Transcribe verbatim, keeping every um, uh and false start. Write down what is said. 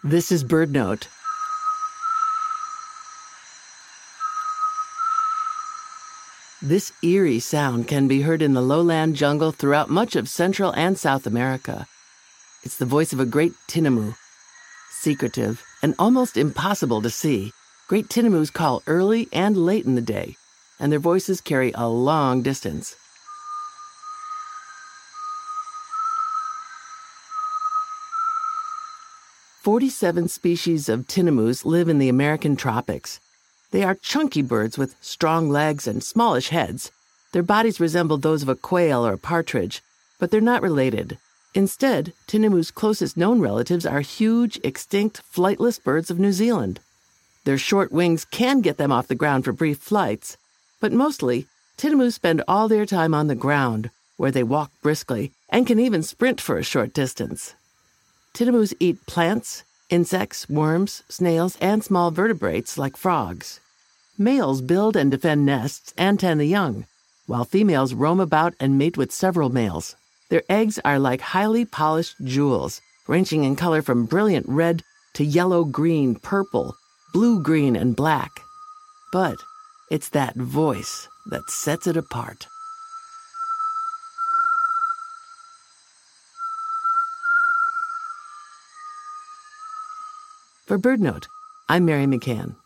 This is BirdNote. This eerie sound can be heard in the lowland jungle throughout much of Central and South America. It's the voice of a great tinamou. Secretive and almost impossible to see, great tinamous call early and late in the day, and their voices carry a long distance. forty-seven species of tinamous live in the American tropics. They are chunky birds with strong legs and smallish heads. Their bodies resemble those of a quail or a partridge, but they're not related. Instead, tinamous' closest known relatives are huge, extinct, flightless birds of New Zealand. Their short wings can get them off the ground for brief flights, but mostly, tinamous spend all their time on the ground, where they walk briskly and can even sprint for a short distance. Tinamous eat plants, insects, worms, snails, and small vertebrates like frogs. Males build and defend nests and tend the young, while females roam about and mate with several males. Their eggs are like highly polished jewels, ranging in color from brilliant red to yellow-green, purple, blue-green, and black. But it's that voice that sets it apart. For BirdNote, I'm Mary McCann.